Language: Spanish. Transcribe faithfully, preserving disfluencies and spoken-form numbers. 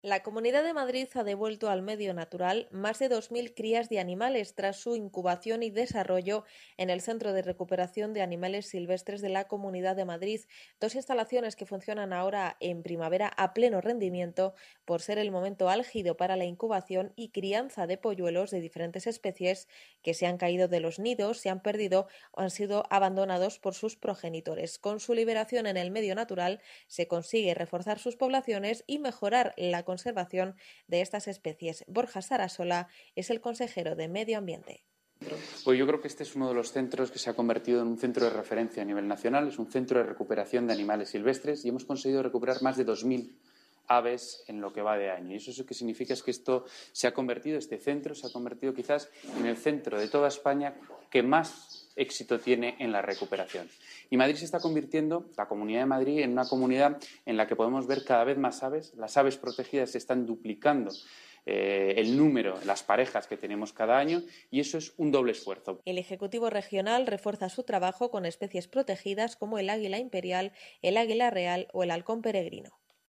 La Comunidad de Madrid ha devuelto al medio natural más de dos mil crías de animales tras su incubación y desarrollo en el Centro de Recuperación de Animales Silvestres de la Comunidad de Madrid, dos instalaciones que funcionan ahora en primavera a pleno rendimiento por ser el momento álgido para la incubación y crianza de polluelos de diferentes especies que se han caído de los nidos, se han perdido o han sido abandonados por sus progenitores. Con su liberación en el medio natural se consigue reforzar sus poblaciones y mejorar la conservación de estas especies. Borja Sarasola es el consejero de Medio Ambiente. Pues yo creo que este es uno de los centros que se ha convertido en un centro de referencia a nivel nacional. Es un centro de recuperación de animales silvestres y hemos conseguido recuperar más de dos mil aves en lo que va de año. Y eso, eso que significa es que esto se ha convertido, este centro se ha convertido quizás en el centro de toda España que más éxito tiene en la recuperación. Y Madrid se está convirtiendo, la Comunidad de Madrid, en una comunidad en la que podemos ver cada vez más aves. Las aves protegidas se están duplicando eh, el número, las parejas que tenemos cada año, y eso es un doble esfuerzo. El Ejecutivo Regional refuerza su trabajo con especies protegidas como el águila imperial, el águila real o el halcón peregrino.